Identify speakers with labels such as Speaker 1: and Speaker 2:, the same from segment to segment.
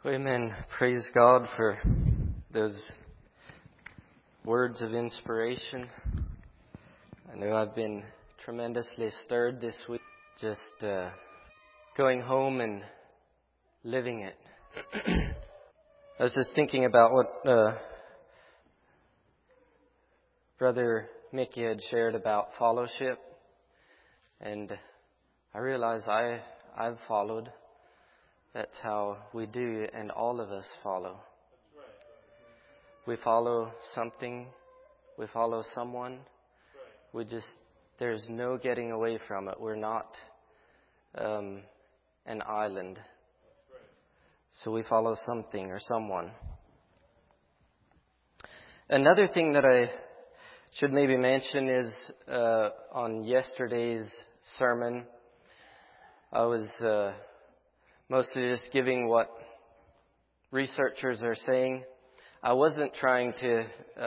Speaker 1: Amen. Praise God for those words of inspiration. I know I've been tremendously stirred this week, just going home and living it. I was just thinking about what Brother Mickey had shared about fellowship, and I realize I've followed. That's how we do, and all of us follow. We follow something. We follow someone. There's no getting away from it. We're not an island. So we follow something or someone. Another thing that I should maybe mention is on yesterday's sermon, I was mostly just giving what researchers are saying. I wasn't trying to,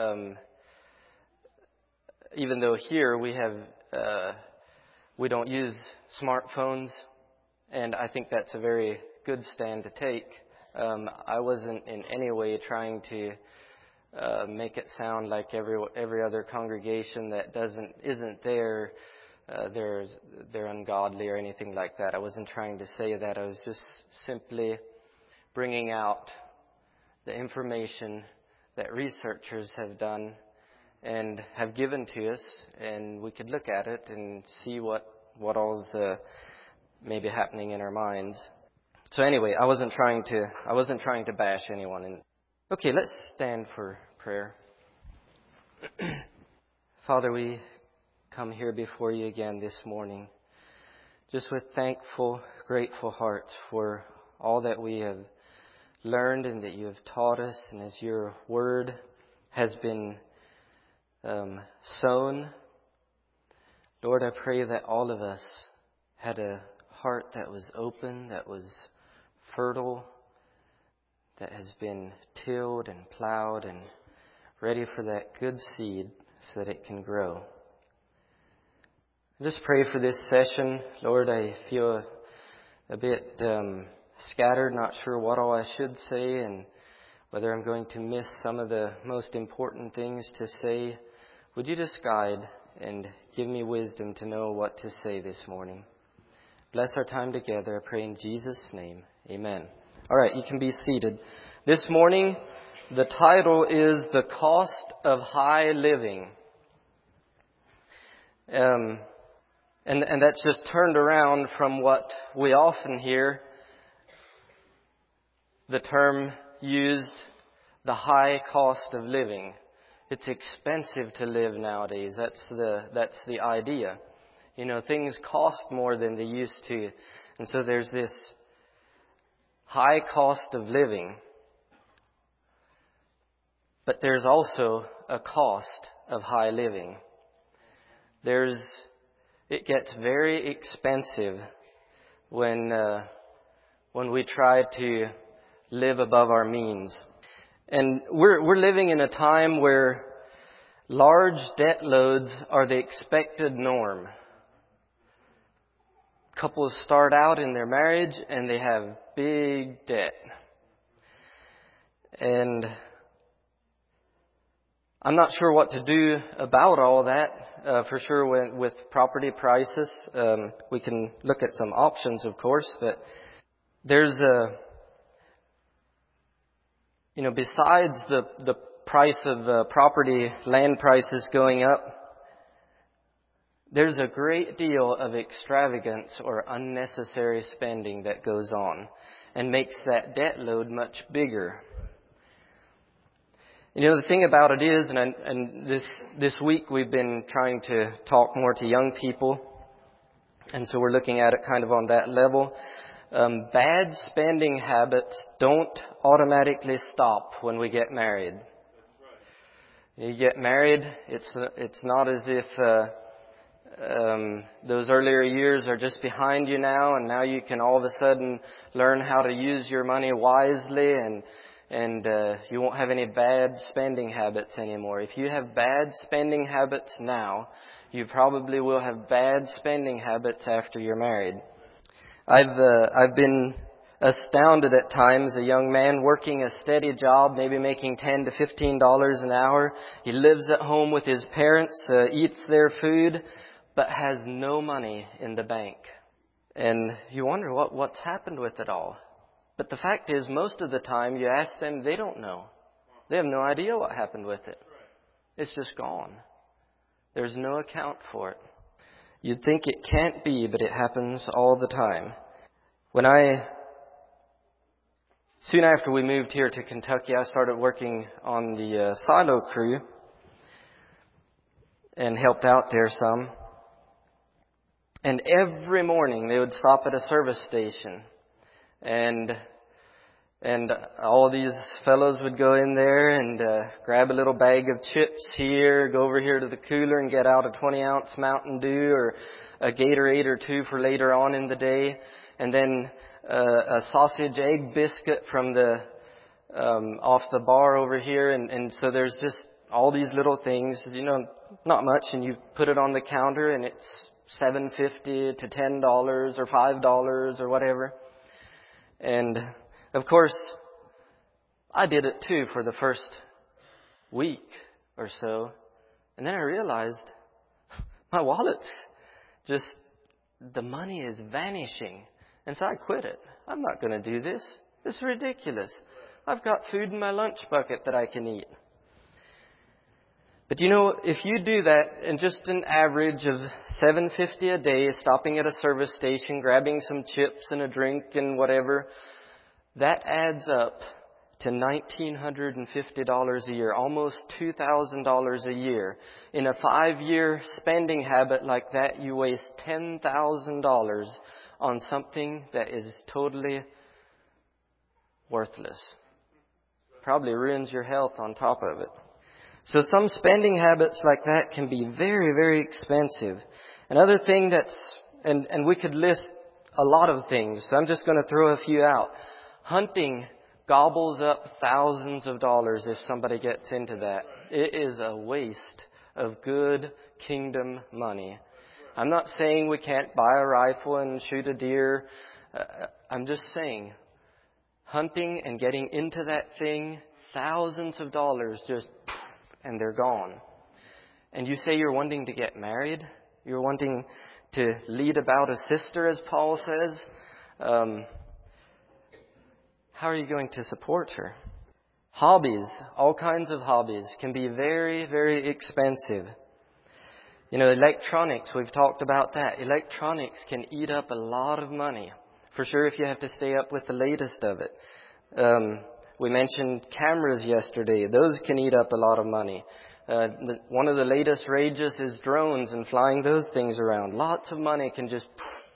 Speaker 1: even though here we don't use smartphones, and I think that's a very good stand to take. I wasn't in any way trying to make it sound like every other congregation that isn't there. They're ungodly or anything like that. I wasn't trying to say that. I was just simply bringing out the information that researchers have done and have given to us, and we could look at it and see what all's maybe happening in our minds. So anyway, I wasn't trying to bash anyone. Okay, let's stand for prayer. Father, we come here before you again this morning, just with thankful, grateful hearts for all that we have learned and that you have taught us, and as your word has been sown. Lord, I pray that all of us had a heart that was open, that was fertile, that has been tilled and plowed and ready for that good seed so that it can grow. Just pray for this session. Lord, I feel a bit scattered, not sure what all I should say and whether I'm going to miss some of the most important things to say. Would you just guide and give me wisdom to know what to say this morning? Bless our time together, I pray in Jesus' name. Amen. All right, you can be seated. This morning, the title is The Cost of High Living. And that's just turned around from what we often hear, the term used, the high cost of living. It's expensive to live nowadays. That's the idea. You know, things cost more than they used to. And so there's this high cost of living. But there's also a cost of high living. It gets very expensive when we try to live above our means. And we're living in a time where large debt loads are the expected norm. Couples start out in their marriage and they have big debt. And I'm not sure what to do about all that. For sure, with property prices, we can look at some options, of course, but there's besides the price of property, land prices going up, there's a great deal of extravagance or unnecessary spending that goes on and makes that debt load much bigger. You know, the thing about it is, and this week we've been trying to talk more to young people, and so we're looking at it kind of on that level. Bad spending habits don't automatically stop when we get married. You get married, it's not as if those earlier years are just behind you now, and now you can all of a sudden learn how to use your money wisely and you won't have any bad spending habits anymore. If you have bad spending habits now, you probably will have bad spending habits after you're married. I've been astounded at times. A young man working a steady job, maybe making $10 to $15 an hour. He lives at home with his parents, eats their food, but has no money in the bank. And you wonder what's happened with it all. But the fact is, most of the time you ask them, they don't know. They have no idea what happened with it. It's just gone. There's no account for it. You'd think it can't be, but it happens all the time. Soon after we moved here to Kentucky, I started working on the silo crew and helped out there some. And every morning they would stop at a service station, and all these fellows would go in there and grab a little bag of chips here, go over here to the cooler and get out a 20-ounce Mountain Dew or a Gatorade or two for later on in the day, and then a sausage egg biscuit from the off the bar over here, and so there's just all these little things, not much, and you put it on the counter and it's $7.50 to $10 or $5 or whatever. And of course, I did it too for the first week or so. And then I realized my wallet's just, the money is vanishing. And so I quit it. I'm not going to do this. This is ridiculous. I've got food in my lunch bucket that I can eat. But if you do that and just an average of $7.50 a day, stopping at a service station, grabbing some chips and a drink and whatever, that adds up to $1,950 a year, almost $2,000 a year. In a 5-year spending habit like that, you waste $10,000 on something that is totally worthless. Probably ruins your health on top of it. So some spending habits like that can be very, very expensive. Another thing and we could list a lot of things, so I'm just going to throw a few out. Hunting gobbles up thousands of dollars if somebody gets into that. It is a waste of good kingdom money. I'm not saying we can't buy a rifle and shoot a deer. I'm just saying hunting and getting into that thing, thousands of dollars just and they're gone. And you say you're wanting to get married? You're wanting to lead about a sister, as Paul says? How are you going to support her? Hobbies, all kinds of hobbies, can be very, very expensive. Electronics, we've talked about that. Electronics can eat up a lot of money. For sure, if you have to stay up with the latest of it. We mentioned cameras yesterday. Those can eat up a lot of money. One of the latest rages is drones and flying those things around. Lots of money can just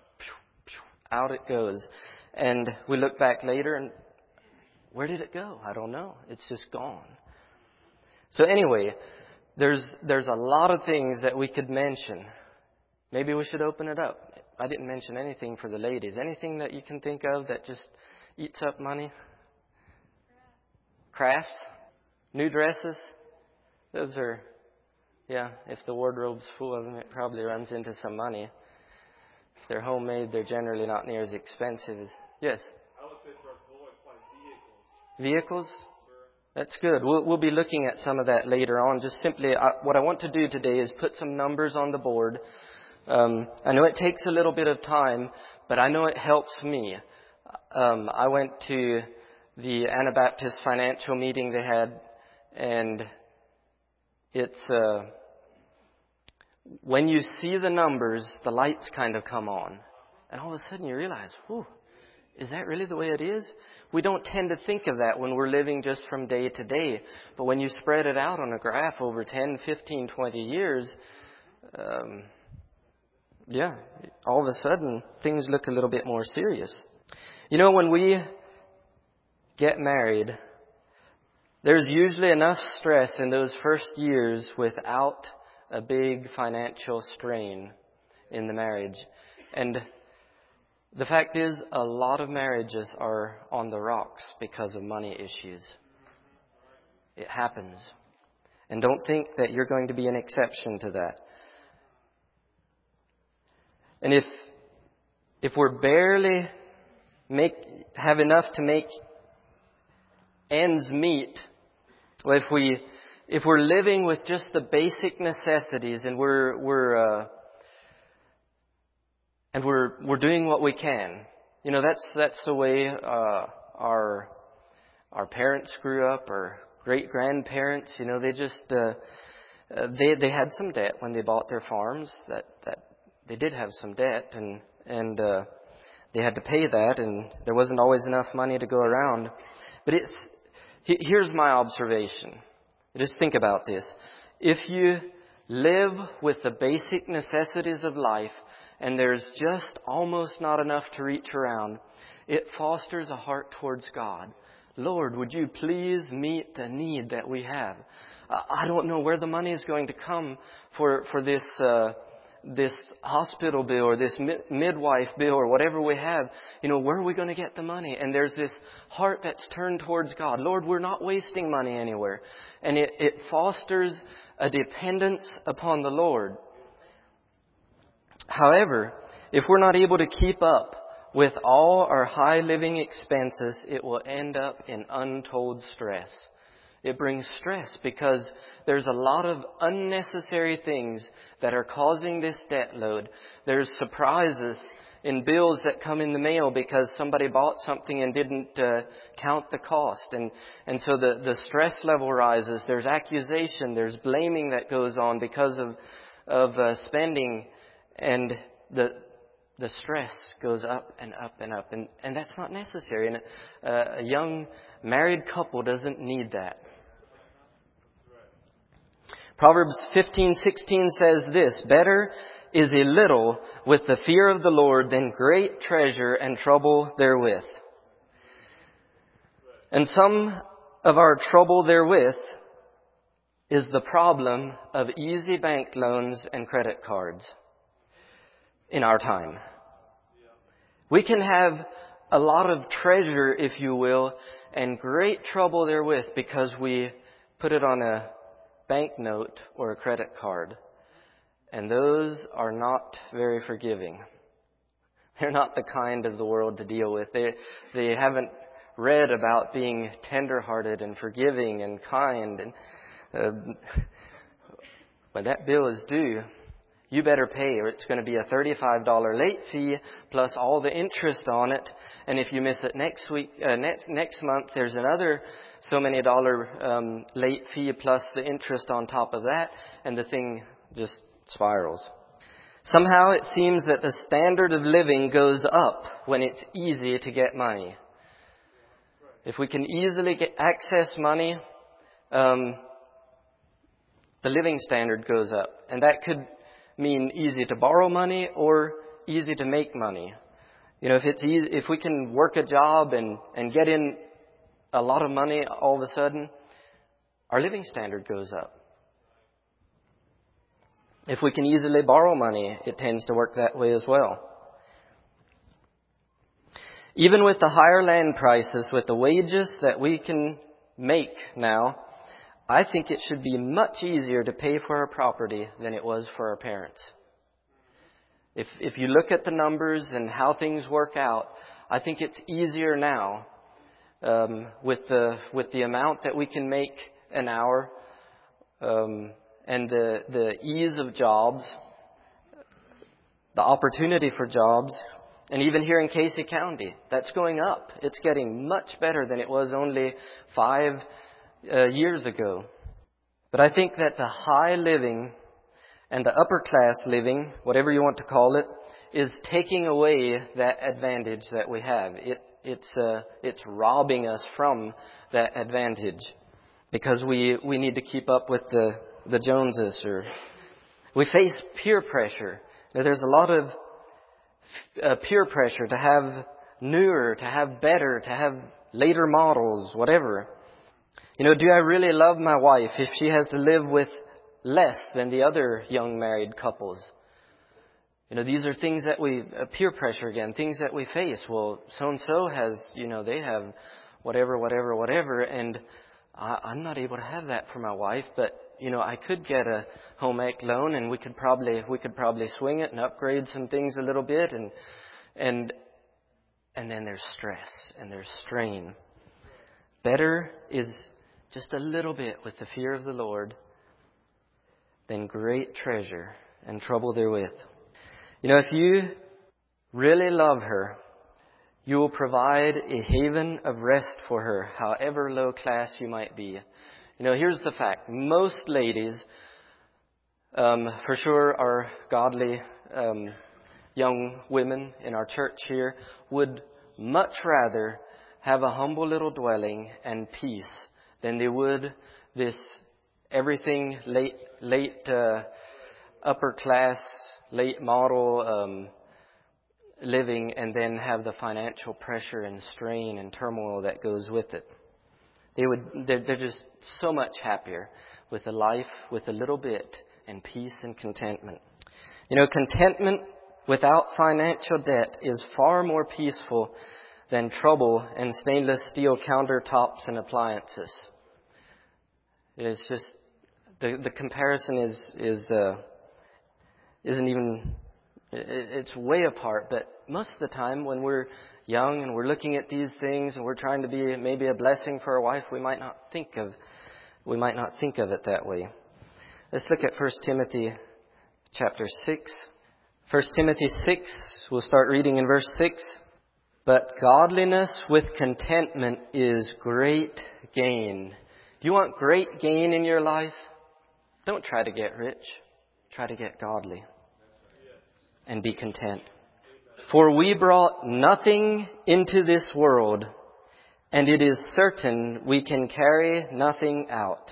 Speaker 1: out it goes. And we look back later and where did it go? I don't know. It's just gone. So anyway, there's a lot of things that we could mention. Maybe we should open it up. I didn't mention anything for the ladies. Anything that you can think of that just eats up money? Crafts? New dresses? Those are, if the wardrobe's full of them, it probably runs into some money. If they're homemade, they're generally not near as expensive as... Yes?
Speaker 2: I would say for us boys, probably
Speaker 1: Vehicles?
Speaker 2: vehicles.
Speaker 1: That's good. We'll be looking at some of that later on. Just simply, what I want to do today is put some numbers on the board. I know it takes a little bit of time, but I know it helps me. I went to the Anabaptist financial meeting they had, and it's when you see the numbers, the lights kind of come on. And all of a sudden you realize, is that really the way it is? We don't tend to think of that when we're living just from day to day. But when you spread it out on a graph over 10, 15, 20 years, all of a sudden things look a little bit more serious. When we get married, there's usually enough stress in those first years without a big financial strain in the marriage. And the fact is, a lot of marriages are on the rocks because of money issues. It happens. And don't think that you're going to be an exception to that. And if we're barely have enough to make ends meet. Well, if we're living with just the basic necessities and we're doing what we can, that's the way our parents grew up, our great grandparents. They just they had some debt when they bought their farms. That they did have some debt, and they had to pay that, and there wasn't always enough money to go around. But here's my observation. Just think about this. If you live with the basic necessities of life and there's just almost not enough to reach around, it fosters a heart towards God. Lord, would you please meet the need that we have? I don't know where the money is going to come for this hospital bill or this midwife bill or whatever we have. Where are we going to get the money? And there's this heart that's turned towards God. Lord, we're not wasting money anywhere. And it fosters a dependence upon the Lord. However, if we're not able to keep up with all our high living expenses, it will end up in untold stress. It brings stress because there's a lot of unnecessary things that are causing this debt load. There's surprises in bills that come in the mail because somebody bought something and didn't count the cost. And so the stress level rises. There's accusation. There's blaming that goes on because of spending. And the stress goes up and up and up. And that's not necessary. And a young married couple doesn't need that. Proverbs 15:16 says this, "Better is a little with the fear of the Lord than great treasure and trouble therewith." And some of our trouble therewith is the problem of easy bank loans and credit cards in our time. We can have a lot of treasure, if you will, and great trouble therewith because we put it on a banknote or a credit card. And those are not very forgiving. They're not the kind of the world to deal with. They haven't read about being tender-hearted and forgiving and kind. And when that bill is due, you better pay, or it's going to be a $35 late fee plus all the interest on it. And if you miss it next month, there's another so many dollar late fee plus the interest on top of that, and the thing just spirals. Somehow it seems that the standard of living goes up when it's easy to get money. If we can easily access money, the living standard goes up. And that could mean easy to borrow money or easy to make money. If we can work a job and get in a lot of money all of a sudden, our living standard goes up. If we can easily borrow money, it tends to work that way as well. Even with the higher land prices, with the wages that we can make now, I think it should be much easier to pay for our property than it was for our parents. If you look at the numbers and how things work out, I think it's easier now with the amount that we can make an hour and the ease of jobs, the opportunity for jobs. And even here in Casey County, that's going up. It's getting much better than it was only 5 years ago. But I think that the high living and the upper class living, whatever you want to call it, is taking away that advantage that we have. It's robbing us from that advantage because we need to keep up with the Joneses, or we face peer pressure. Now, there's a lot of peer pressure to have newer, to have better, to have later models, whatever. Do I really love my wife if she has to live with less than the other young married couples? These are things that peer pressure again, things that we face. Well, so-and-so has, they have whatever, and I'm not able to have that for my wife, but, I could get a home ec loan and we could probably swing it and upgrade some things a little bit. And and then there's stress and there's strain. Better is just a little bit with the fear of the Lord than great treasure and trouble therewith. You know, if you really love her, you will provide a haven of rest for her, however low class you might be. You know, here's the fact. Most ladies, for sure, are godly young women in our church here, would much rather have a humble little dwelling and peace than they would this everything late upper class, late model living, and then have the financial pressure and strain and turmoil that goes with it. They're just so much happier with a life with a little bit and peace and contentment. You know, contentment without financial debt is far more peaceful than trouble and stainless steel countertops and appliances. It's just the comparison isn't even. It's way apart. But most of the time, when we're young and we're looking at these things and we're trying to be maybe a blessing for our wife, we might not think of it that way. Let's look at 1 Timothy chapter 6. 1 Timothy 6, we'll start reading in verse 6. But godliness with contentment is great gain. Do you want great gain in your life? Don't try to get rich. Try to get godly and be content. For we brought nothing into this world, and it is certain we can carry nothing out.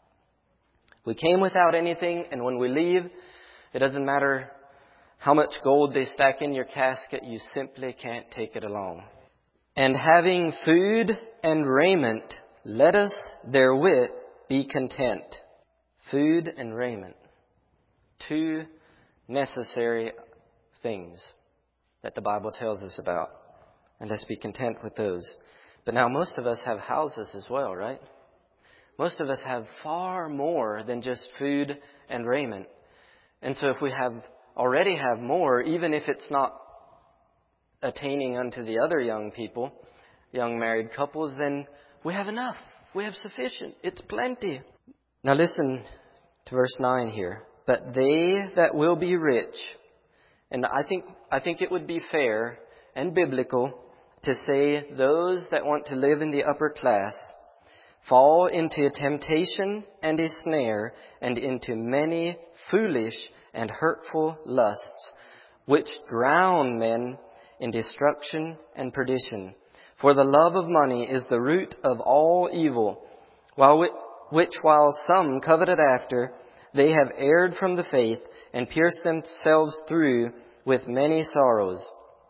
Speaker 1: We came without anything, and when we leave, it doesn't matter how much gold they stack in your casket, you simply can't take it along. And having food and raiment, let us therewith be content. Food and raiment. Two necessary things that the Bible tells us about. And let's be content with those. But now most of us have houses as well, right? Most of us have far more than just food and raiment. And so if we already have more, even if it's not attaining unto the other young people, young married couples, then we have enough. We have sufficient. It's plenty. Now listen to verse 9 here. But they that will be rich, and I think it would be fair and biblical to say those that want to live in the upper class fall into a temptation and a snare and into many foolish and hurtful lusts, which drown men in destruction and perdition. For the love of money is the root of all evil, which while some coveted after, they have erred from the faith and pierced themselves through with many sorrows.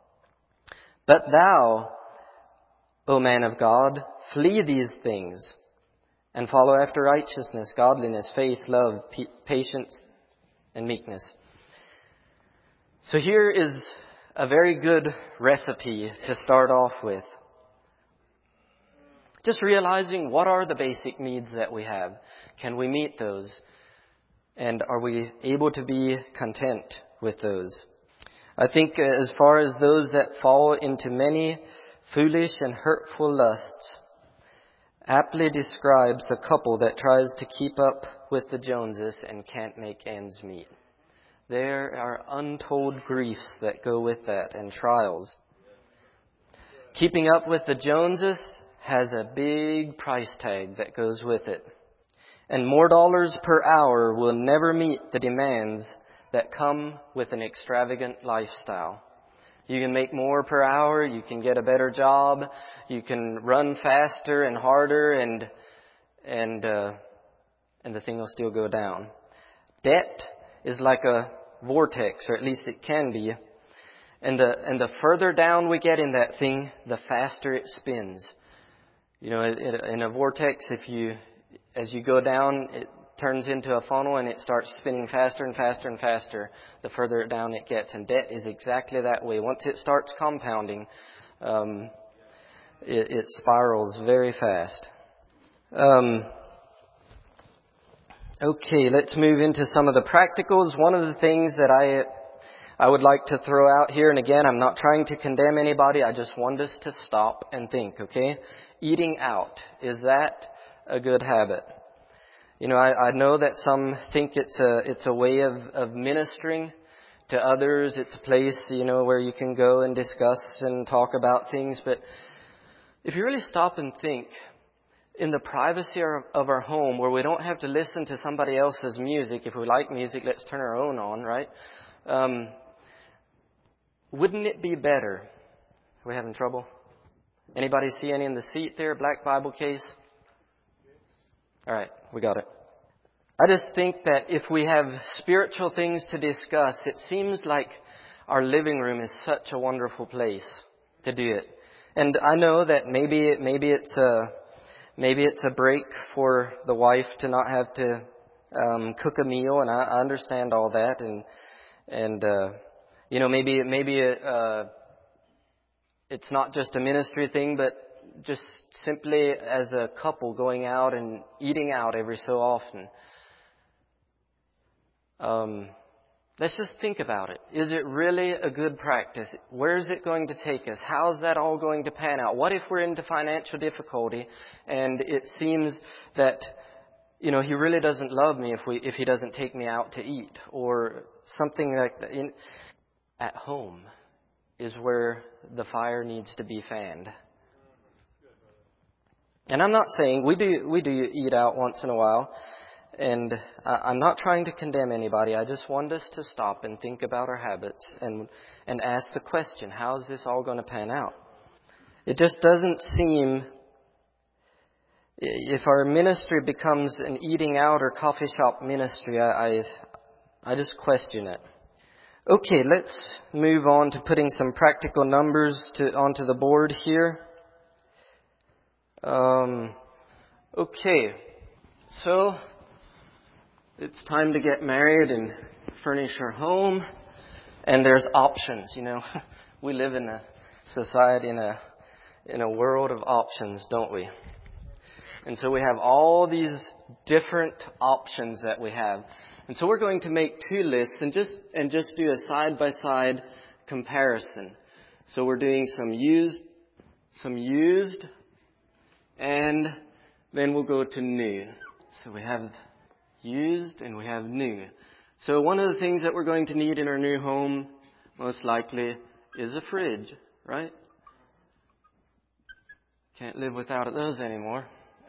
Speaker 1: But thou, O man of God, flee these things, and follow after righteousness, godliness, faith, love, patience, and meekness. So here is a very good recipe to start off with. Just realizing what are the basic needs that we have. Can we meet those? And are we able to be content with those? I think as far as those that fall into many foolish and hurtful lusts, aptly describes a couple that tries to keep up with the Joneses and can't make ends meet. There are untold griefs that go with that and trials. Keeping up with the Joneses has a big price tag that goes with it. And more dollars per hour will never meet the demands that come with an extravagant lifestyle. You can make more per hour, you can get a better job, you can run faster and harder, and the thing will still go down. Debt is like a vortex, or at least it can be. And the further down we get in that thing, the faster it spins. You know, in a vortex, as you go down, it turns into a funnel and it starts spinning faster and faster and faster the further down it gets. And debt is exactly that way. Once it starts compounding, it spirals very fast. Okay, let's move into some of the practicals. One of the things that I would like to throw out here, and again, I'm not trying to condemn anybody. I just want us to stop and think, okay? Eating out, is that a good habit? You know, I know that some think it's a way of ministering to others. It's a place, you know, where you can go and discuss and talk about things. But if you really stop and think, in the privacy of our home, where we don't have to listen to somebody else's music. If we like music, let's turn our own on, right? Wouldn't it be better? Are we having trouble? Anybody see any in the seat there? Black Bible case? All right, we got it. I just think that if we have spiritual things to discuss, it seems like our living room is such a wonderful place to do it. And I know that maybe it's a break for the wife to not have to cook a meal, and I understand all that, and you know, maybe it's not just a ministry thing, but just simply as a couple going out and eating out every so often. Let's just think about it. Is it really a good practice? Where is it going to take us? How's that all going to pan out? What if we're into financial difficulty and it seems that, you know, he really doesn't love me if he doesn't take me out to eat, or something like that? At home is where the fire needs to be fanned. And I'm not saying we do eat out once in a while, and I'm not trying to condemn anybody. I just want us to stop and think about our habits and ask the question, how is this all going to pan out? It just doesn't seem, if our ministry becomes an eating out or coffee shop ministry, I just question it. Okay, let's move on to putting some practical numbers onto the board here. Okay, so it's time to get married and furnish our home, and there's options. You know, we live in a society, in a world of options, don't we? And so we have all these different options that we have. And so we're going to make two lists and just do a side-by-side comparison. So we're doing some used, and then we'll go to new. So we have used and we have new. So one of the things that we're going to need in our new home, most likely, is a fridge, right? Can't live without those anymore.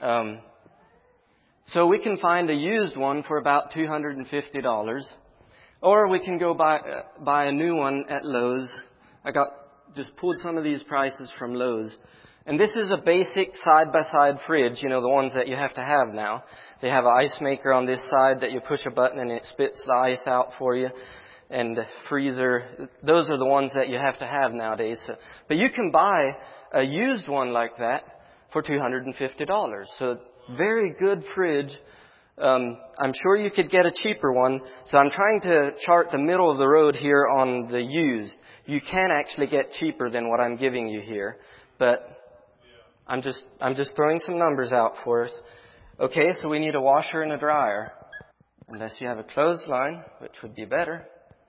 Speaker 1: So we can find a used one for about $250, or we can go buy a new one at Lowe's. I just pulled some of these prices from Lowe's. And this is a basic side-by-side fridge, you know, the ones that you have to have now. They have an ice maker on this side that you push a button and it spits the ice out for you. And freezer, those are the ones that you have to have nowadays. But you can buy a used one like that for $250. So very good fridge. I'm sure you could get a cheaper one. So I'm trying to chart the middle of the road here on the used. You can actually get cheaper than what I'm giving you here. But I'm just throwing some numbers out for us. Okay, so we need a washer and a dryer. Unless you have a clothesline, which would be better.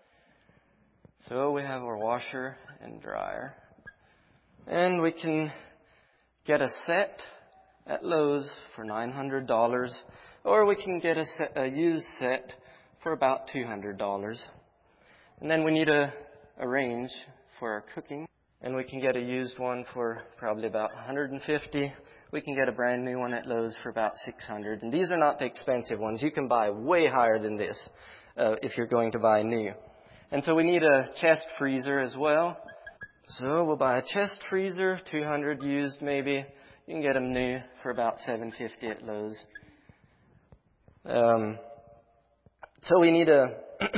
Speaker 1: So we have our washer and dryer. And we can get a set at Lowe's for $900. Or we can get a used set for about $200. And then we need a range for our cooking. And we can get a used one for probably about $150. We can get a brand new one at Lowe's for about $600. And these are not the expensive ones. You can buy way higher than this if you're going to buy new. And so we need a chest freezer as well. So we'll buy a chest freezer, $200 used maybe. You can get them new for about $750 at Lowe's. So we need a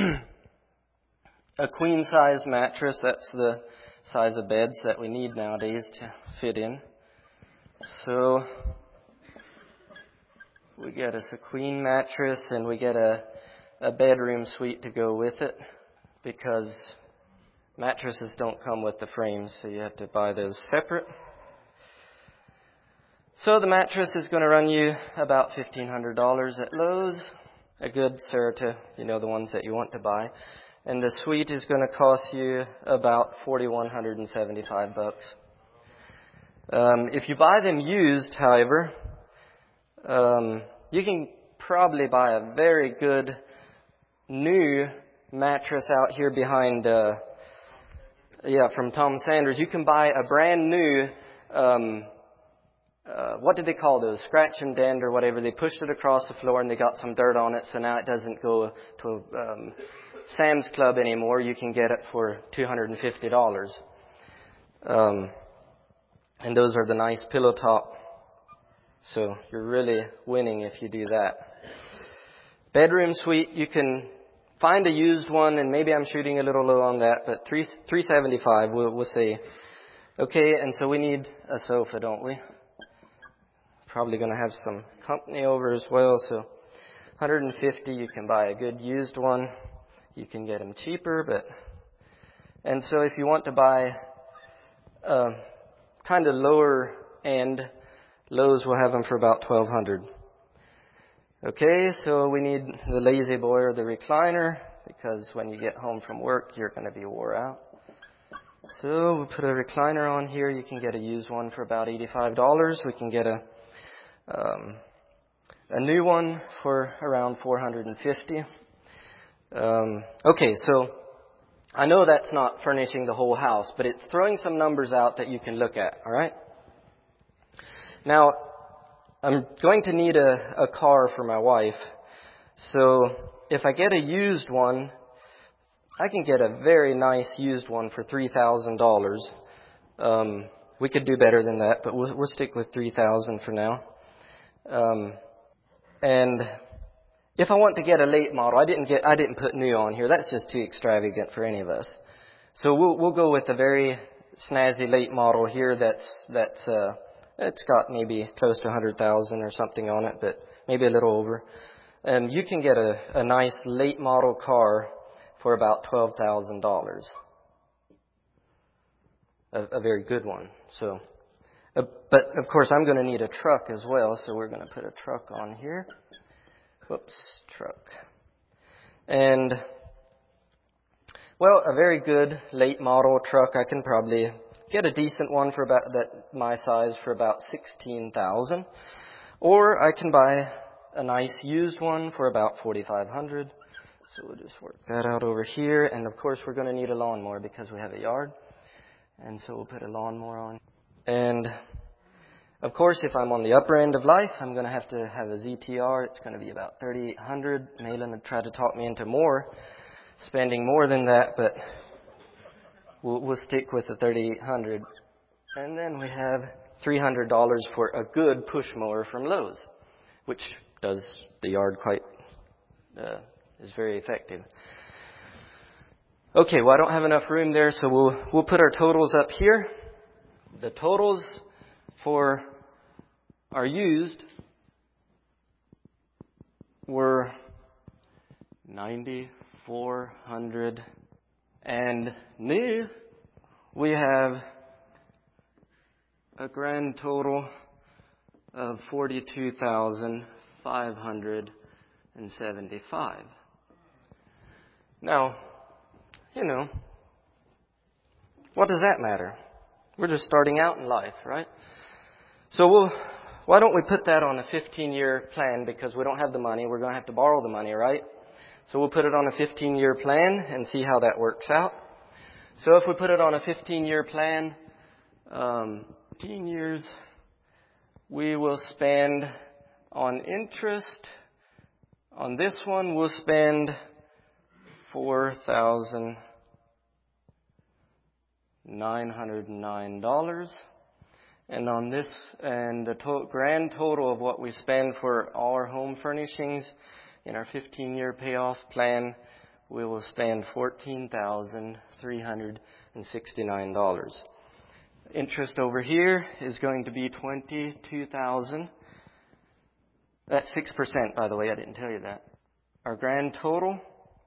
Speaker 1: queen size mattress. That's the size of beds that we need nowadays to fit in. So we get us a queen mattress, and we get a bedroom suite to go with it, because mattresses don't come with the frames, so you have to buy those separate. So the mattress is going to run you about $1,500 at Lowe's. A good Serta, you know, the ones that you want to buy. And the suite is going to cost you about $4,175. If you buy them used, however, you can probably buy a very good new mattress out here behind, from Tom Sanders. You can buy a brand new, what did they call those? Scratch and dent or whatever. They pushed it across the floor and they got some dirt on it, so now it doesn't go to Sam's Club anymore. You can get it for $250. And those are the nice pillow top. So you're really winning if you do that. Bedroom suite, you can find a used one, and maybe I'm shooting a little low on that, but $375 we'll say. Okay, and so we need a sofa, don't we? Probably going to have some company over as well, so $150, you can buy a good used one. You can get them cheaper, and so if you want to buy kind of lower end, Lowe's will have them for about $1,200. Okay, so we need the lazy boy or the recliner, because when you get home from work, you're going to be wore out. So we'll put a recliner on here. You can get a used one for about $85. We can get a new one for around $450. Okay, so I know that's not furnishing the whole house, but it's throwing some numbers out that you can look at, all right? Now, I'm going to need a car for my wife, so if I get a used one, I can get a very nice used one for $3,000. We could do better than that, but we'll stick with $3,000 for now. And if I want to get a late model, I didn't put new on here. That's just too extravagant for any of us. So we'll go with a very snazzy late model here it's got maybe close to 100,000 or something on it, but maybe a little over. And you can get a nice late model car for about $12,000. A very good one. So, but of course I'm going to need a truck as well, so we're going to put a truck on here. Whoops, truck. And, well, a very good late model truck, I can probably get a decent one for about my size for about $16,000. Or I can buy a nice used one for about $4,500. So we'll just work that out over here. And of course we're going to need a lawnmower because we have a yard. And so we'll put a lawnmower on. And of course, if I'm on the upper end of life, I'm going to have a ZTR. It's going to be about $3,800. Malin would try to talk me into spending more than that, but we'll stick with the $3,800. And then we have $300 for a good push mower from Lowe's, which does the yard is very effective. Okay, well I don't have enough room there, so we'll put our totals up here. The totals for our used were $9,400, and new we have a grand total of $42,575. Now, what does that matter? We're just starting out in life, right? So why don't we put that on a 15-year plan, because we don't have the money. We're going to have to borrow the money, right? So we'll put it on a 15-year plan and see how that works out. So if we put it on a 15-year plan, 15 years, we will spend on interest. On this one, we'll spend $4,909. And on this, and the grand total of what we spend for our home furnishings in our 15-year payoff plan, we will spend $14,369. Interest over here is going to be $22,000. That's 6%, by the way. I didn't tell you that. Our grand total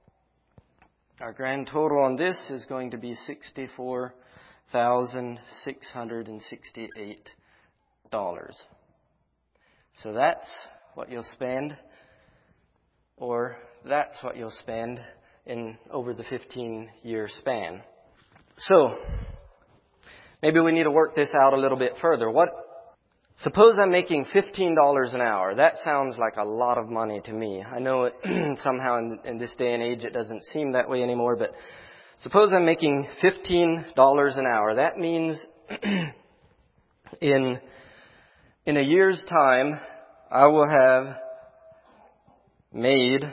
Speaker 1: on this is going to be $64,668. So that's what you'll spend, or that's what you'll spend over the 15-year span. So, maybe we need to work this out a little bit further. Suppose I'm making $15 an hour. That sounds like a lot of money to me. I know it somehow in this day and age it doesn't seem that way anymore, but suppose I'm making $15 an hour. That means in a year's time, I will have made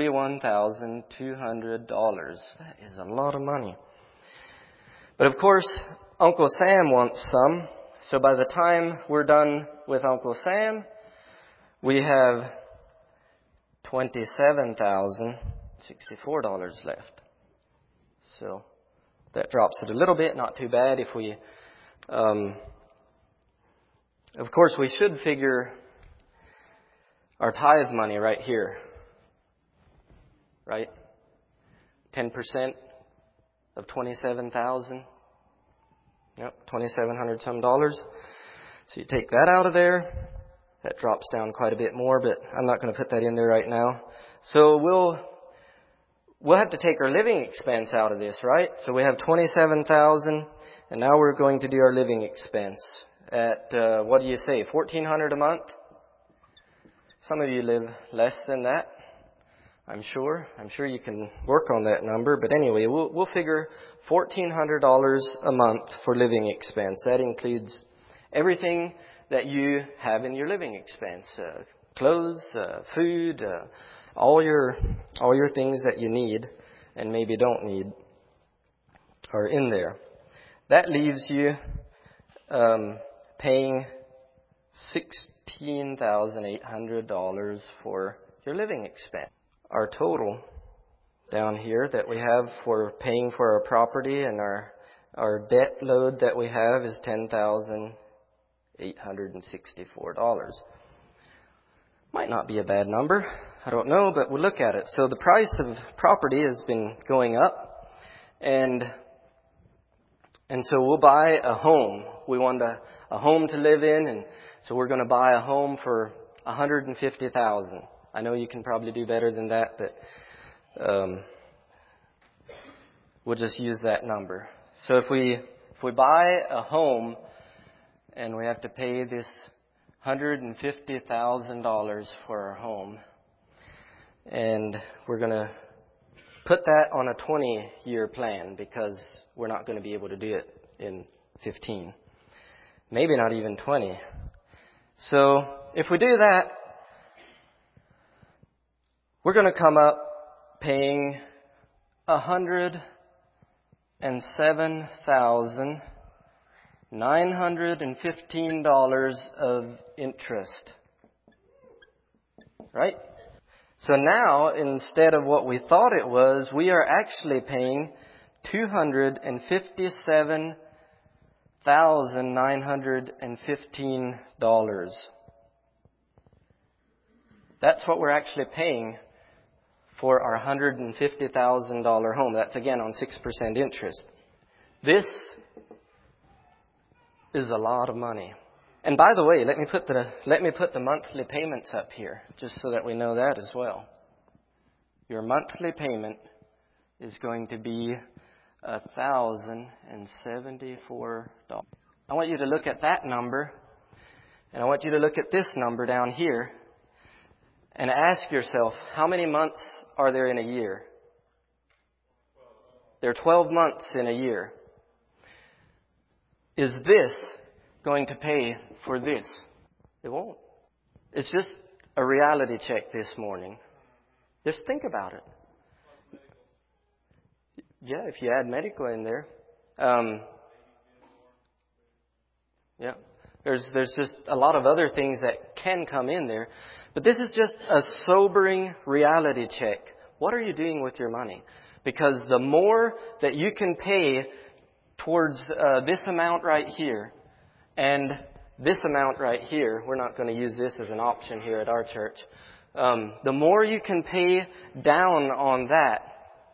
Speaker 1: $31,200. That is a lot of money. But of course, Uncle Sam wants some. So by the time we're done with Uncle Sam, we have $27,064 left. So that drops it a little bit, not too bad. If we, of course, we should figure our tithe money right here, right? 10% of 27,000. Yep, $2,700 some dollars. So you take that out of there. That drops down quite a bit more, but I'm not going to put that in there right now. So we'll have to take our living expense out of this, right? So we have $27,000, and now we're going to do our living expense at what do you say, $1,400 a month? Some of you live less than that. I'm sure you can work on that number. But anyway, we'll figure $1,400 a month for living expense. That includes everything that you have in your living expense. Clothes, food, all your things that you need and maybe don't need are in there. That leaves you paying $16,800 for your living expense. Our total down here that we have for paying for our property and our debt load that we have is $10,864. Might not be a bad number. I don't know, but we'll look at it. So the price of property has been going up, and so we'll buy a home. We want a home to live in, and so we're going to buy a home for $150,000. I know you can probably do better than that, but we'll just use that number. So if we buy a home and we have to pay this $150,000 for our home, and we're going to put that on a 20-year plan because we're not going to be able to do it in 15. Maybe not even 20. So if we do that, we're going to come up paying $107,915 of interest. Right? So now, instead of what we thought it was, we are actually paying $257,915. That's what we're actually paying for our $150,000 home. That's again on 6% interest. This is a lot of money. And by the way, let me put the monthly payments up here, just so that we know that as well. Your monthly payment is going to be $1,074. I want you to look at that number, and I want you to look at this number down here, and ask yourself, how many months are there in a year? There are 12 months in a year. Is this going to pay for this? It won't. It's just a reality check this morning. Just think about it. Yeah, if you add medical in there. Yeah. There's just a lot of other things that can come in there. But this is just a sobering reality check. What are you doing with your money? Because the more that you can pay towards this amount right here and this amount right here, we're not going to use this as an option here at our church. The more you can pay down on that,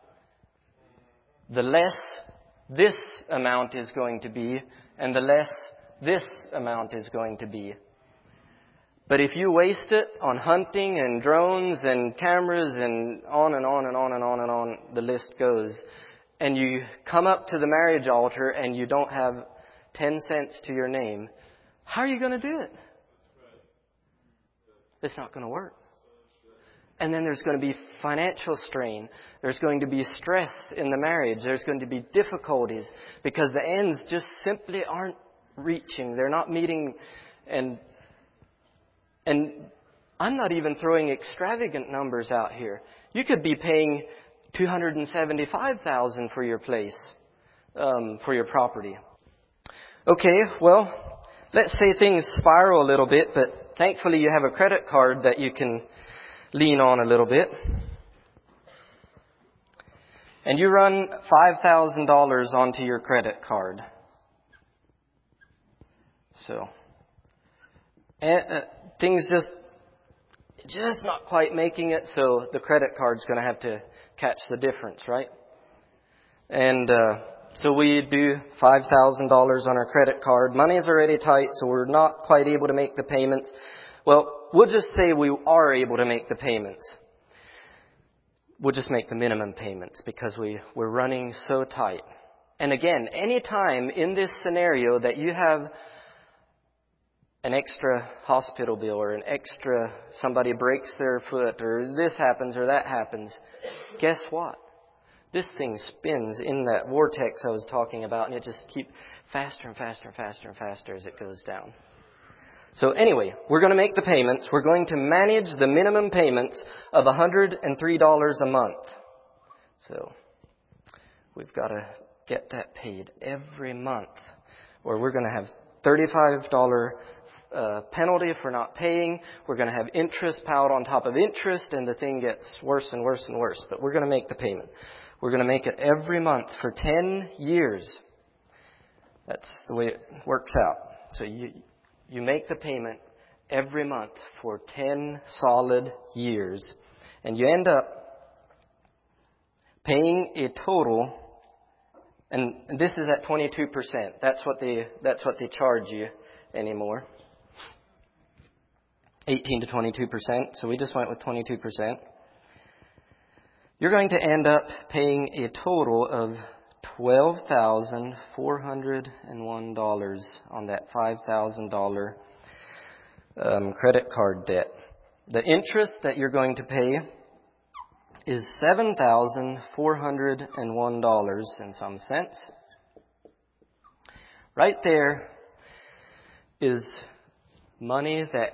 Speaker 1: the less this amount is going to be, and the less this amount is going to be. But if you waste it on hunting and drones and cameras and on and on and on and on and on the list goes, and you come up to the marriage altar and you don't have 10 cents to your name, how are you going to do it? It's not going to work. And then there's going to be financial strain. There's going to be stress in the marriage. There's going to be difficulties because the ends just simply aren't reaching. They're not meeting. And I'm not even throwing extravagant numbers out here. You could be paying $275,000 for your place, for your property. Okay, well, let's say things spiral a little bit, but thankfully you have a credit card that you can lean on a little bit. And you run $5,000 onto your credit card. So, things just not quite making it, so the credit card's going to have to catch the difference, right? And so we do $5,000 on our credit card. Money's already tight, so we're not quite able to make the payments. Well, we'll just say we are able to make the payments. We'll just make the minimum payments because we're running so tight. And again, any time in this scenario that you have an extra hospital bill or an extra somebody breaks their foot or this happens or that happens, guess what? This thing spins in that vortex I was talking about, and it just keeps faster and faster and faster and faster as it goes down. So anyway, we're going to make the payments. We're going to manage the minimum payments of $103 a month. So we've got to get that paid every month, or we're going to have $35 penalty for not paying. We're going to have interest piled on top of interest, and the thing gets worse and worse and worse. But we're going to make the payment. We're going to make it every month for 10 years. That's the way it works out. So you make the payment every month for 10 solid years, and you end up paying a total, and this is at 22%. That's what they charge you anymore. 18 to 22%. So we just went with 22%. You're going to end up paying a total of $12,401 on that $5,000 credit card debt. The interest that you're going to pay is $7,401 and some cents. Right there is money that,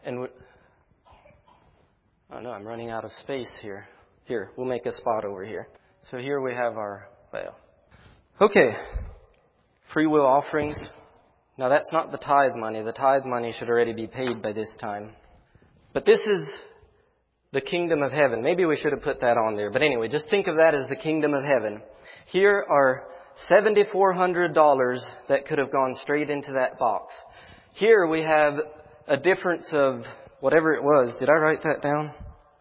Speaker 1: oh no, I'm running out of space here. Here, we'll make a spot over here. So here we have okay, free will offerings. Now that's not the tithe money. The tithe money should already be paid by this time. But this is the kingdom of heaven. Maybe we should have put that on there. But anyway, just think of that as the kingdom of heaven. Here are $7,400 that could have gone straight into that box. Here we have a difference of whatever it was. Did I write that down?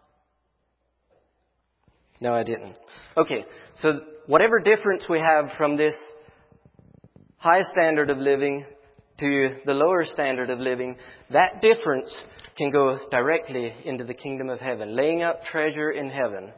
Speaker 1: No, I didn't. Okay, so whatever difference we have from this high standard of living to the lower standard of living, that difference can go directly into the kingdom of heaven, laying up treasure in heaven.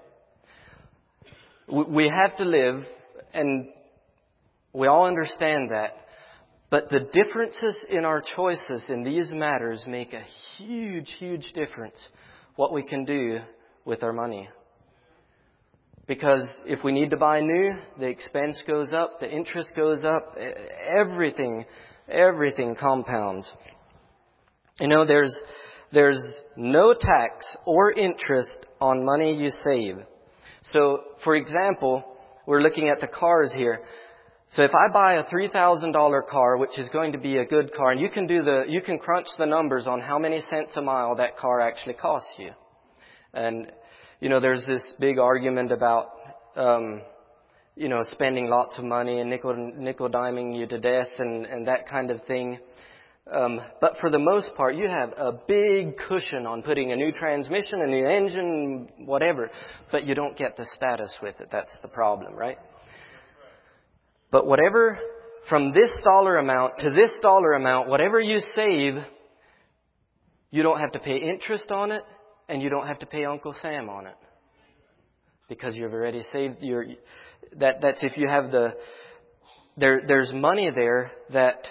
Speaker 1: We have to live, and we all understand that, but the differences in our choices in these matters make a huge, huge difference what we can do with our money. Because if we need to buy new, the expense goes up, the interest goes up, everything compounds. You know, there's no tax or interest on money you save. So, for example, we're looking at the cars here. So if I buy a $3,000 car, which is going to be a good car, and you can crunch the numbers on how many cents a mile that car actually costs you. And you know, there's this big argument about, spending lots of money and nickel-diming you to death and that kind of thing. But for the most part, you have a big cushion on putting a new transmission, a new engine, whatever. But you don't get the status with it. That's the problem, right? But whatever, from this dollar amount to this dollar amount, whatever you save, You don't have to pay interest on it, and you don't have to pay Uncle Sam on it, because you've already saved that's if you have there's money there that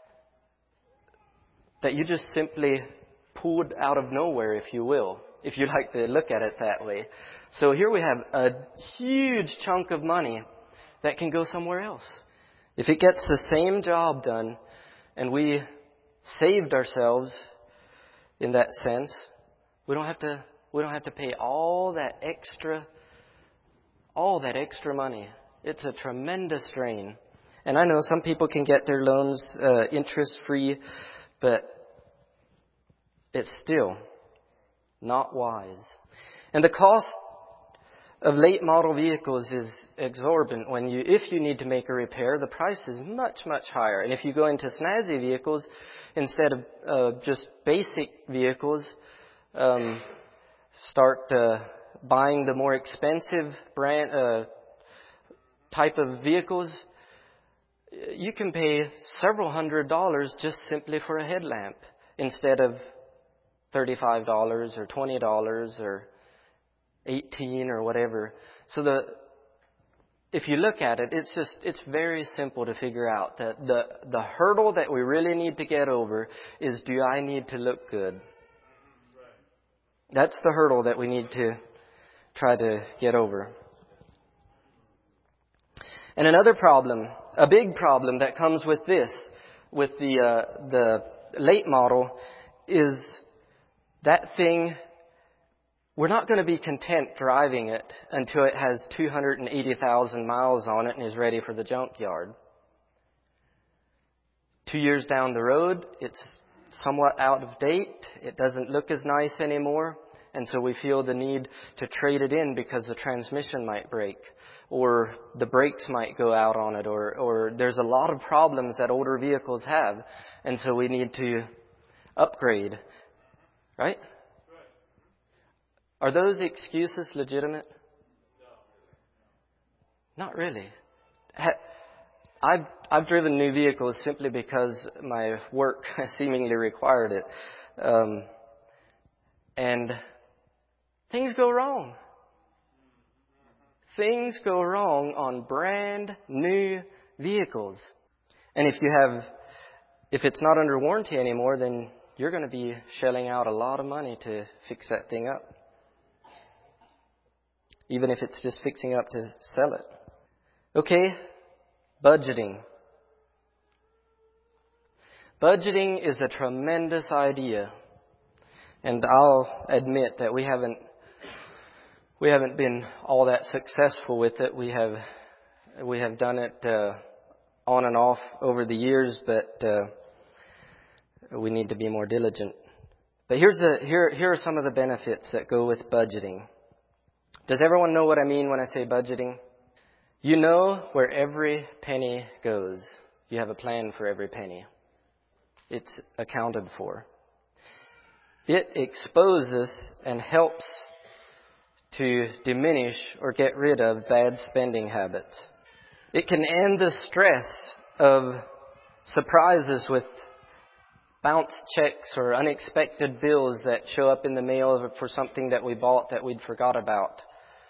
Speaker 1: you just simply pulled out of nowhere, if you will, if you like to look at it that way. So here we have a huge chunk of money that can go somewhere else. If it gets the same job done, and we saved ourselves in that sense, we don't have to pay all that extra money. It's a tremendous strain. And I know some people can get their loans interest-free, but it's still not wise. And the cost of late model vehicles is exorbitant. If you need to make a repair, the price is much, much higher. And if you go into snazzy vehicles, instead of just basic vehicles, start buying the more expensive brand type of vehicles, you can pay several $100s just simply for a headlamp instead of $35 or $20 or $18 or whatever. So if you look at it, it's very simple to figure out that the hurdle that we really need to get over is, do I need to look good? That's the hurdle that we need to try to get over. And another problem, a big problem that comes with this, with the late model, is that thing, we're not going to be content driving it until it has 280,000 miles on it and is ready for the junkyard. 2 years down the road, it's somewhat out of date. It doesn't look as nice anymore. And so we feel the need to trade it in because the transmission might break, or the brakes might go out on it, or there's a lot of problems that older vehicles have. And so we need to upgrade. Right? Are those excuses legitimate? Not really. I've driven new vehicles simply because my work seemingly required it. And things go wrong. Things go wrong on brand new vehicles. And if it's not under warranty anymore, then you're going to be shelling out a lot of money to fix that thing up. Even if it's just fixing up to sell it. Okay, budgeting. Budgeting is a tremendous idea. And I'll admit that we haven't been all that successful with it. We have done it on and off over the years, but we need to be more diligent. But here are some of the benefits that go with budgeting. Does everyone know what I mean when I say budgeting? You know where every penny goes. You have a plan for every penny. It's accounted for. It exposes and helps to diminish or get rid of bad spending habits. It can end the stress of surprises with bounce checks or unexpected bills that show up in the mail for something that we bought that we'd forgot about.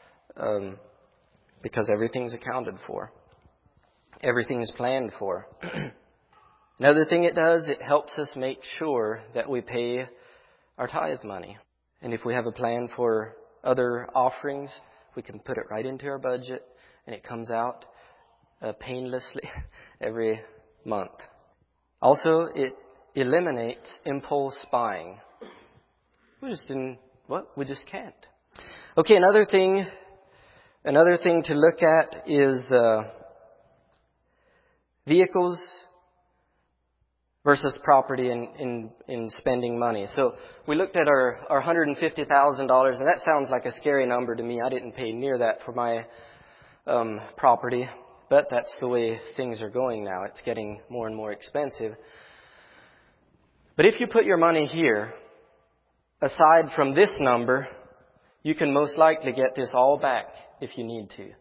Speaker 1: Because everything's accounted for. Everything's planned for. Another thing it does, it helps us make sure that we pay our tithe money. And if we have a plan for other offerings, we can put it right into our budget and it comes out painlessly every month. Also, it eliminates impulse buying. We just can't. Okay, another thing to look at is vehicles versus property in spending money. So we looked at our $150,000, and that sounds like a scary number to me. I didn't pay near that for my property, but that's the way things are going now. It's getting more and more expensive. But if you put your money here, aside from this number, you can most likely get this all back if you need to.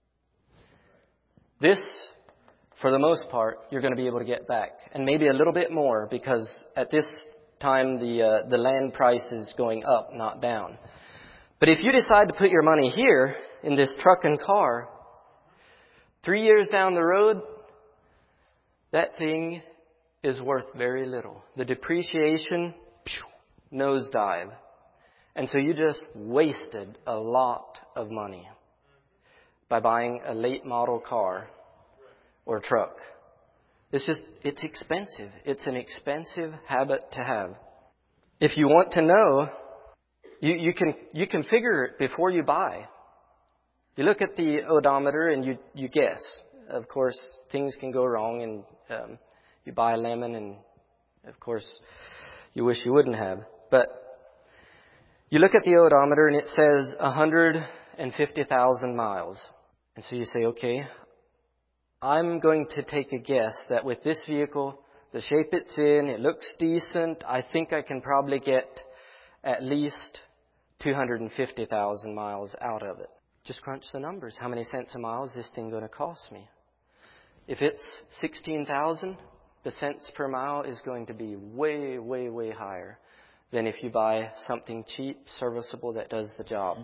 Speaker 1: This, for the most part, you're going to be able to get back. And maybe a little bit more, because at this time the land price is going up, not down. But if you decide to put your money here in this truck and car, 3 years down the road, that thing is worth very little. The depreciation, nosedive. And so you just wasted a lot of money by buying a late model car or truck. It's expensive. It's an expensive habit to have. If you want to know, you can figure it before you buy. You look at the odometer and you guess. Of course, things can go wrong, and you buy a lemon, and of course, you wish you wouldn't have. But you look at the odometer and it says 150,000 miles. And so you say, okay, I'm going to take a guess that with this vehicle, the shape it's in, it looks decent. I think I can probably get at least 250,000 miles out of it. Just crunch the numbers. How many cents a mile is this thing going to cost me? If it's 16,000, the cents per mile is going to be way, way, way higher than if you buy something cheap, serviceable, that does the job.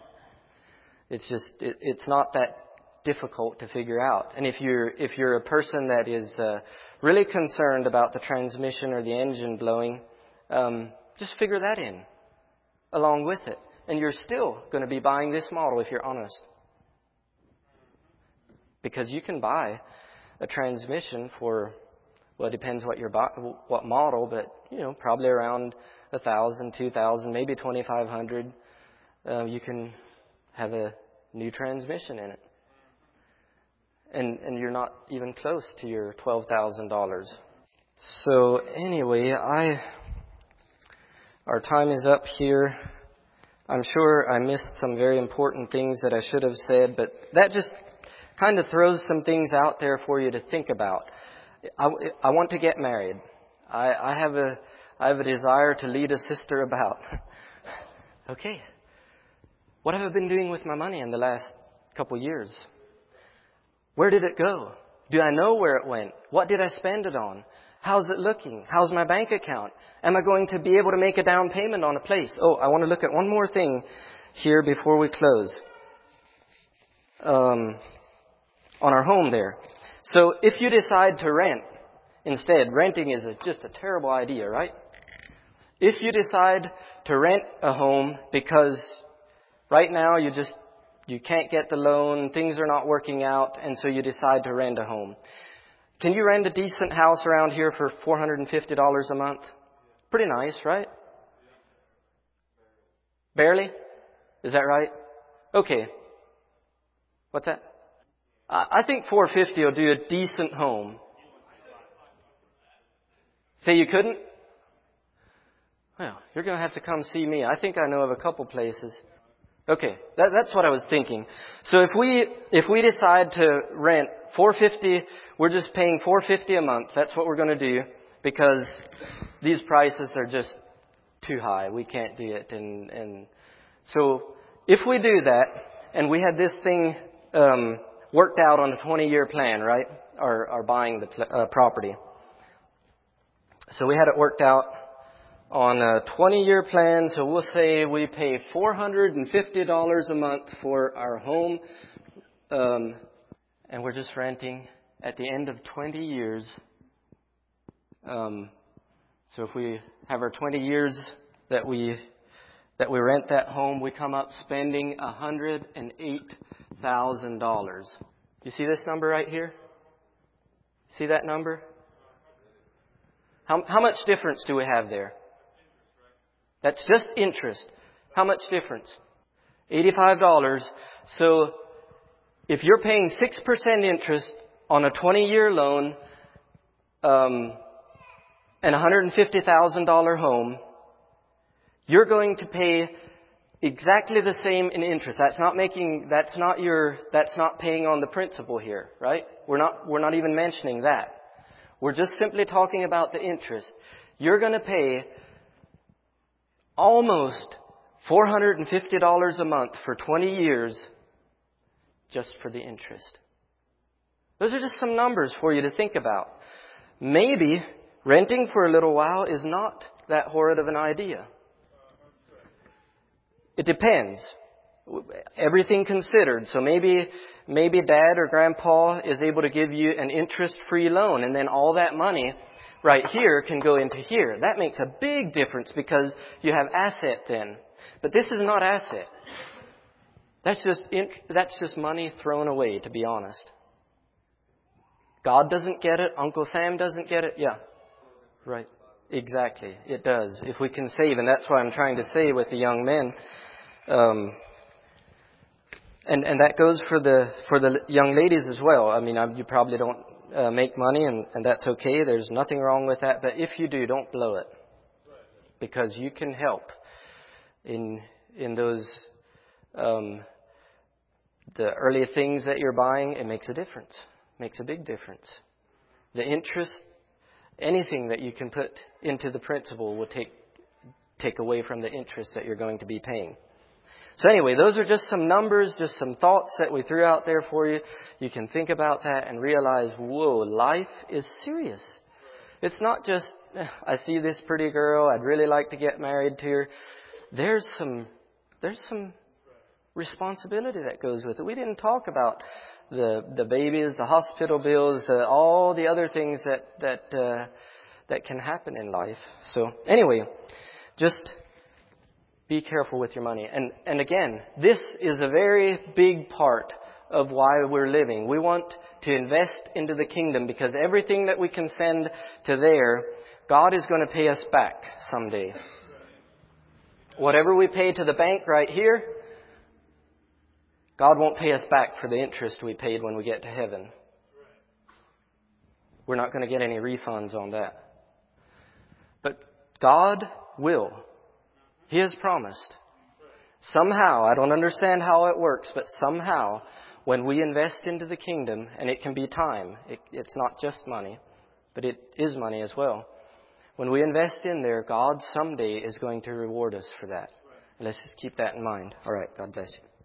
Speaker 1: It's not that difficult to figure out. And if you're a person that is really concerned about the transmission or the engine blowing, just figure that in along with it. And you're still going to be buying this model if you're honest. Because you can buy a transmission for, well, it depends what model, but probably around $1,000, $2,000, maybe $2,500. You can have a new transmission in it, and you're not even close to your $12,000. So anyway, our time is up here. I'm sure I missed some very important things that I should have said, but that just kind of throws some things out there for you to think about. I want to get married. I have a desire to lead a sister about. Okay, what have I been doing with my money in the last couple years? Where did it go? Do I know where it went? What did I spend it on? How's it looking? How's my bank account? Am I going to be able to make a down payment on a place? Oh, I want to look at one more thing here before we close. On our home there. So if you decide to rent instead, renting is just a terrible idea, right? If you decide to rent a home because right now you can't get the loan, things are not working out, and so you decide to rent a home. Can you rent a decent house around here for $450 a month? Pretty nice, right? Barely? Is that right? Okay. What's that? I think $450 will do a decent home. Say you couldn't? Well, you're going to have to come see me. I think I know of a couple places. Okay, that's what I was thinking. So if we decide to rent $450, we're just paying $450 a month. That's what we're going to do because these prices are just too high. We can't do it. And so if we do that, and we had this thing worked out on a 20-year plan, right? Or buying the property. So we had it worked out on a 20-year plan. So we'll say we pay $450 a month for our home. And we're just renting at the end of 20 years. So if we have our 20 years that we rent that home, we come up spending $108,000. You see this number right here? See that number? How much difference do we have there? That's just interest. How much difference? $85. So if you're paying 6% interest on a 20-year loan and a $150,000 home, you're going to pay exactly the same in interest. That's not paying on the principal here, right? We're not even mentioning that. We're just simply talking about the interest. You're going to pay almost $450 a month for 20 years just for the interest. Those are just some numbers for you to think about. Maybe renting for a little while is not that horrid of an idea. It depends. Everything considered. So maybe Dad or Grandpa is able to give you an interest-free loan, and then all that money right here can go into here. That makes a big difference because you have asset then. But this is not asset. That's just money thrown away, to be honest. God doesn't get it. Uncle Sam doesn't get it. Yeah. Right. Exactly. It does. If we can save. And that's what I'm trying to say with the young men. And that goes for the young ladies as well. I mean, you probably don't make money, and that's okay. There's nothing wrong with that. But if you do, don't blow it. Because you can help in those the early things that you're buying. It makes a difference. Makes a big difference. The interest, anything that you can put into the principal will take away from the interest that you're going to be paying. So anyway, those are just some numbers, just some thoughts that we threw out there for you. You can think about that and realize, whoa, life is serious. It's not just, I see this pretty girl, I'd really like to get married to her. There's some responsibility that goes with it. We didn't talk about the babies, the hospital bills, all the other things that can happen in life. So anyway, just be careful with your money. And again, this is a very big part of why we're living. We want to invest into the kingdom because everything that we can send to there, God is going to pay us back someday. Whatever we pay to the bank right here, God won't pay us back for the interest we paid when we get to heaven. We're not going to get any refunds on that. But God will. He has promised. Somehow, I don't understand how it works, but somehow, when we invest into the kingdom, and it can be time, it's not just money, but it is money as well. When we invest in there, God someday is going to reward us for that. Let's just keep that in mind. All right, God bless you.